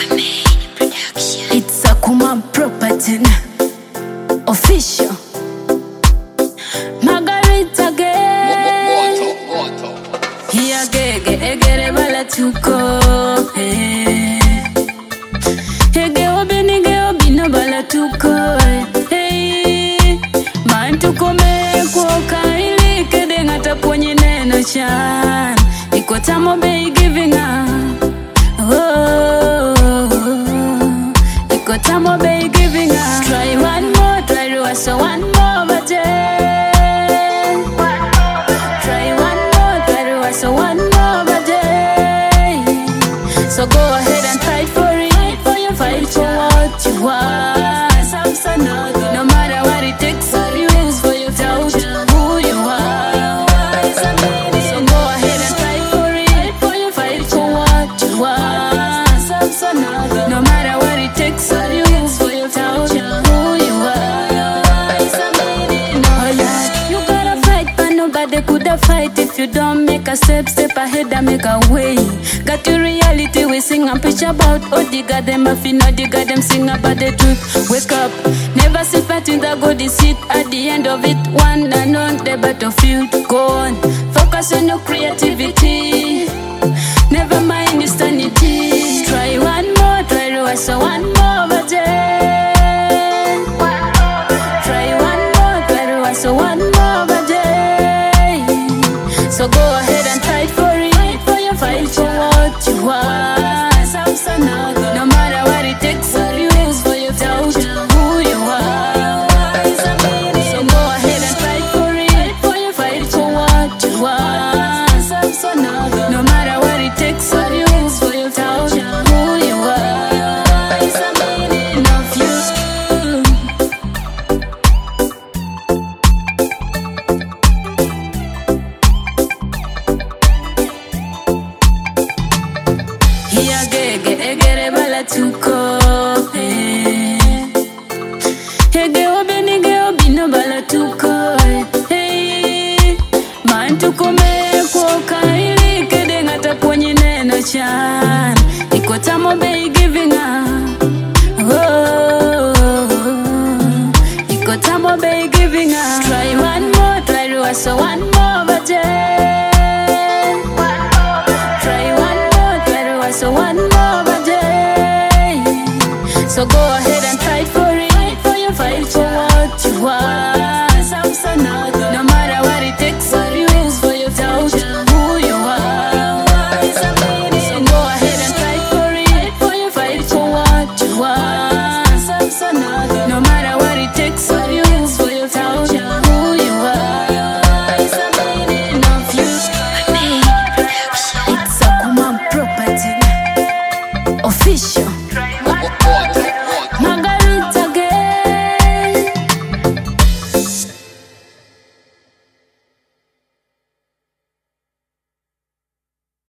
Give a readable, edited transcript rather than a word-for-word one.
It's a Kuma property official. Margarita again. Here gege egere bala tuko. Hege obi no bala tuko. Hey, man tuko me kuoka ili kede ngata ponye neno chan. Iko tamo be giving up. Iko tamo be giving up. Try one more, try to so one more but try one more, try to so one more but so go ahead and fight for it, fight for what you want. No matter what it takes, you lose for your doubt who you are. So go ahead and fight for it, fight for what you want. No matter what it takes, you lose for your doubt who you are. You gotta fight, but nobody coulda fight if you don't make a step ahead and make a way. Got your reality, we sing and preach about. Oh, digga them, if you know digga them, sing about the truth. Wake up, never sit back in the good seat. At the end of it, one and on the battlefield. Go on, focus on your creativity. Never mind your sanity. Try one more, try to so one more, but try one more, try to so one more, but so go ahead and fight for it, fight for what you want. No matter what it takes, you lose for your doubt who you are. So go ahead and fight for it, fight for what you want. No matter what it takes, you lose for your doubt who you are. Enough you. Here gege egere bala tuko. Hege obi no bala tuko. Hey, man tuko me kuoka ili kede ngata ponye neno chan. Iko tamo be